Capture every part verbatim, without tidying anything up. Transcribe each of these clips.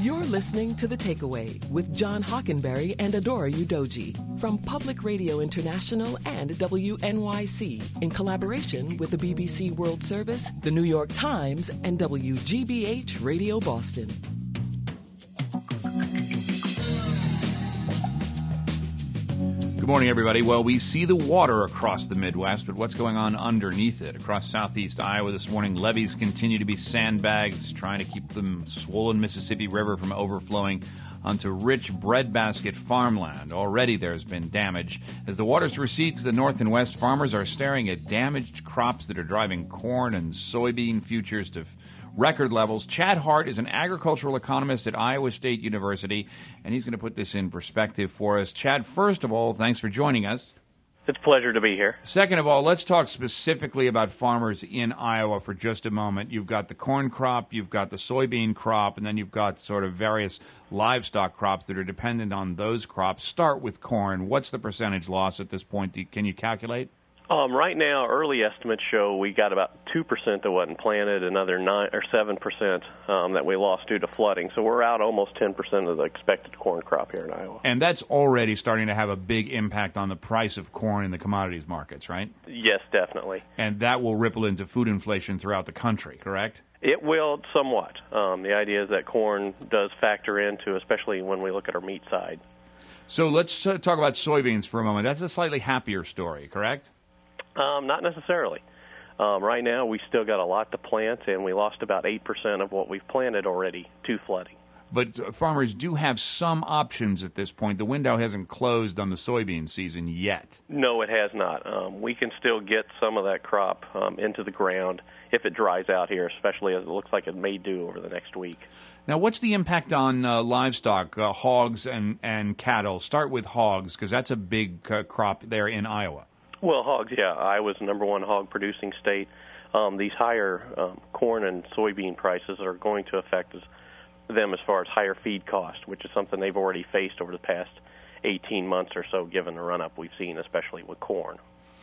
You're listening to The Takeaway with John Hockenberry and Adora Udoji from Public Radio International and W N Y C in collaboration with the B B C World Service, the New York Times, and W G B H Radio Boston. Good morning, everybody. Well, we see the water across the Midwest, but what's going on underneath it? Across southeast Iowa this morning, levees continue to be sandbags, trying to keep the swollen Mississippi River from overflowing onto rich breadbasket farmland. Already there's been damage. As the waters recede to the north and west, farmers are staring at damaged crops that are driving corn and soybean futures to record levels. Chad Hart is an agricultural economist at Iowa State University, and he's going to put this in perspective for us. Chad, first of all, thanks for joining us. It's a pleasure to be here. Second of all, let's talk specifically about farmers in Iowa for just a moment. You've got the corn crop, you've got the soybean crop, and then you've got sort of various livestock crops that are dependent on those crops. Start with corn. What's the percentage loss at this point? Can you calculate? Um, right now, early estimates show we got about two percent that wasn't planted, another nine or seven percent um, that we lost due to flooding. So we're out almost ten percent of the expected corn crop here in Iowa. And that's already starting to have a big impact on the price of corn in the commodities markets, right? Yes, definitely. And that will ripple into food inflation throughout the country, correct? It will somewhat. Um, the idea is that corn does factor into, especially when we look at our meat side. So let's uh, talk about soybeans for a moment. That's a slightly happier story, correct? Um, not necessarily. Um, right now, we still got a lot to plant, and we lost about eight percent of what we've planted already to flooding. But uh, farmers do have some options at this point. The window hasn't closed on the soybean season yet. No, it has not. Um, we can still get some of that crop um, into the ground if it dries out here, especially as it looks like it may do over the next week. Now, what's the impact on uh, livestock, uh, hogs and, and cattle? Start with hogs, because that's a big uh, crop there in Iowa. Well, hogs, yeah. Iowa's the number one hog-producing state. Um, these higher um, corn and soybean prices are going to affect us, them as far as higher feed costs, which is something they've already faced over the past eighteen months or so, given the run-up we've seen, especially with corn.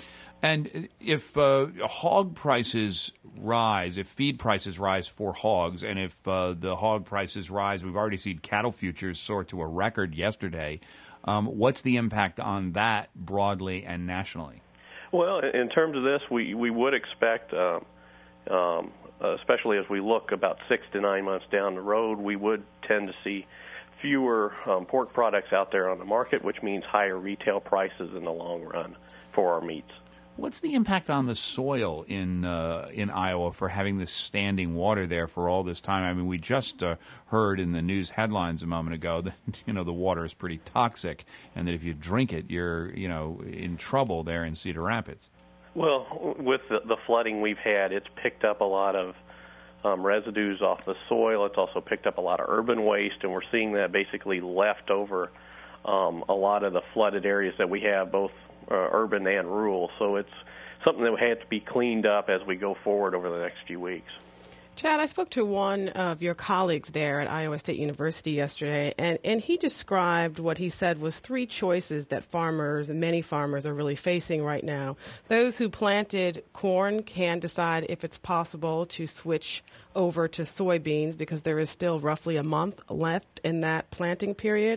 And if uh, hog prices rise, if feed prices rise for hogs, and if uh, the hog prices rise, we've already seen cattle futures soar to a record yesterday, um, what's the impact on that broadly and nationally? Well, in terms of this, we, we would expect, um, um, especially as we look about six to nine months down the road, we would tend to see fewer um, pork products out there on the market, which means higher retail prices in the long run for our meats. What's the impact on the soil in uh, in Iowa for having this standing water there for all this time? I mean, we just uh, heard in the news headlines a moment ago that, you know, the water is pretty toxic and that if you drink it, you're, you know, in trouble there in Cedar Rapids. Well, with the, the flooding we've had, it's picked up a lot of um, residues off the soil. It's also picked up a lot of urban waste, and we're seeing that basically left over um, a lot of the flooded areas that we have, both Uh, urban and rural, so it's something that will have to be cleaned up as we go forward over the next few weeks. Chad, I spoke to one of your colleagues there at Iowa State University yesterday, and, and he described what he said was three choices that farmers, and many farmers, are really facing right now. Those who planted corn can decide if it's possible to switch over to soybeans because there is still roughly a month left in that planting period.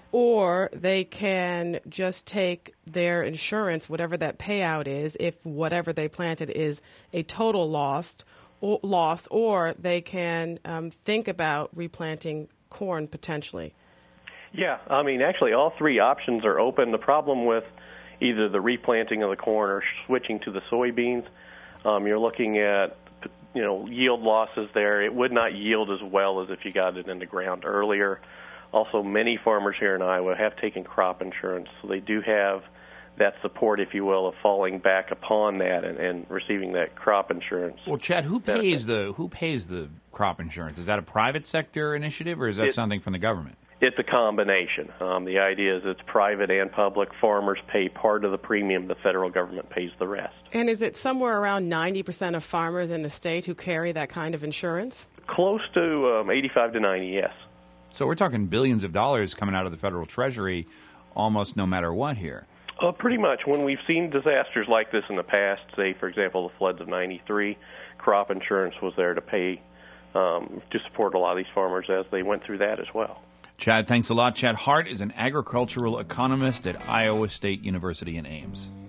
Or they can just take their insurance, whatever that payout is, if whatever they planted is a total loss, or, loss, or they can um, think about replanting corn potentially. Yeah, I mean, actually, all three options are open. The problem with either the replanting of the corn or switching to the soybeans, um, you're looking at, you know, yield losses there. It would not yield as well as if you got it in the ground earlier. Also, many farmers here in Iowa have taken crop insurance, so they do have that support, if you will, of falling back upon that and, and receiving that crop insurance. Well, Chad, who pays the who pays the crop insurance? Is that a private sector initiative, or is that it, something from the government? It's a combination. Um, the idea is it's private and public. Farmers pay part of the premium. The federal government pays the rest. And is it somewhere around ninety percent of farmers in the state who carry that kind of insurance? Close to um, eighty-five to ninety, yes. So we're talking billions of dollars coming out of the federal treasury almost no matter what here. Uh, pretty much. When we've seen disasters like this in the past, say, for example, the floods of ninety-three, crop insurance was there to pay um, to support a lot of these farmers as they went through that as well. Chad, thanks a lot. Chad Hart is an agricultural economist at Iowa State University in Ames.